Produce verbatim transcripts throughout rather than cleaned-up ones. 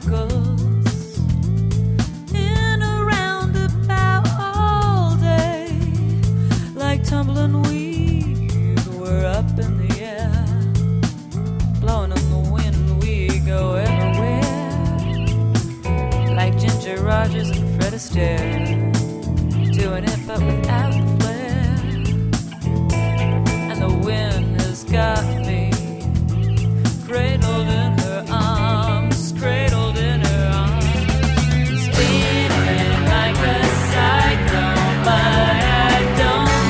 circles in a roundabout all day, like tumbling weeds. We're up in the air, blowing in the wind. We go everywhere, like Ginger Rogers and Fred Astaire, doing it but without the flair. And the wind has got me cradled in her arms, cradled in her arms, spinning like a cyclone, but I don't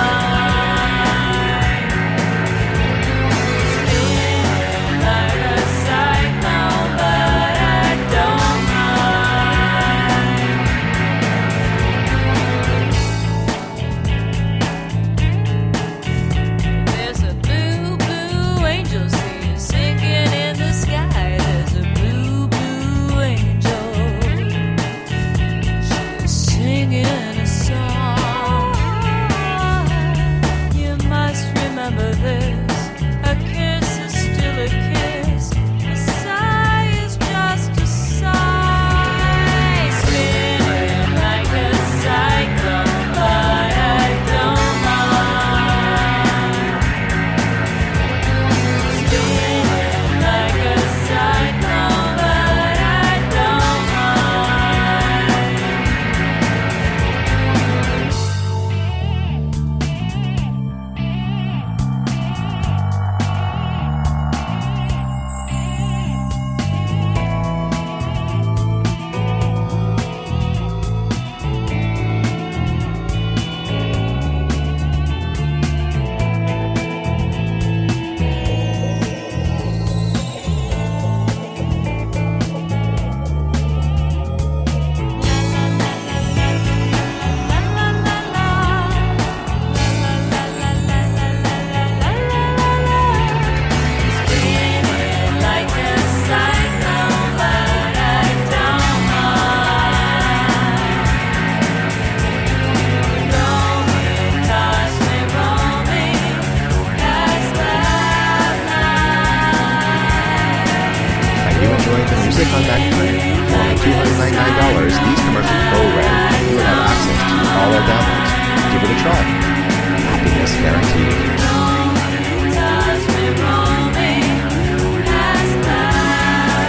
mind. Spinning like a cyclone, but I don't mind. There's a blue, blue angel singing in the sky. There's a blue, blue angel. She's singing a song. You must remember this. A kiss is still a kiss. A sigh is just a sigh. Spinning like a cyclone, but I don't mind. Spinning like a cyclone, but I don't mind. Spinning like a cyclone, but I don't mind. Roaming, toss me roaming past cloud nine. Are you enjoying the music on Magnetune? For only two hundred ninety-nine dollars, these commercials go away, and you will have access to all our downloads. Give it a try. Happiness guaranteed. Toss me roaming past cloud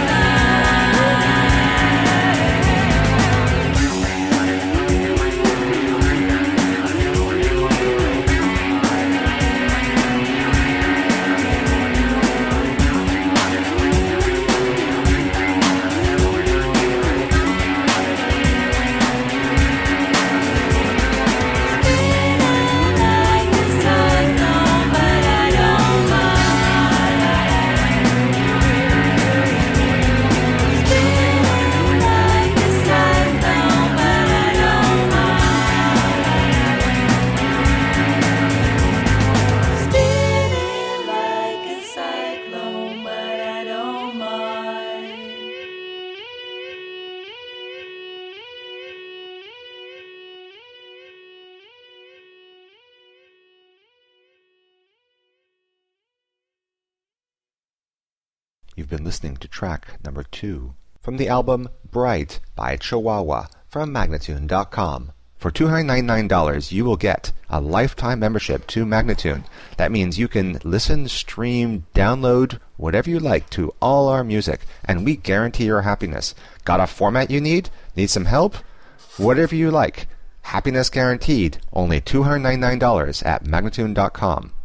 You've been listening to track number two from the album Bright by Chihuahua from Magnetune dot com. For two hundred ninety-nine dollars, you will get a lifetime membership to Magnetune. That means you can listen, stream, download, whatever you like to all our music, and we guarantee your happiness. Got a format you need? Need some help? Whatever you like. Happiness guaranteed. Only two hundred ninety-nine dollars at Magnetune dot com.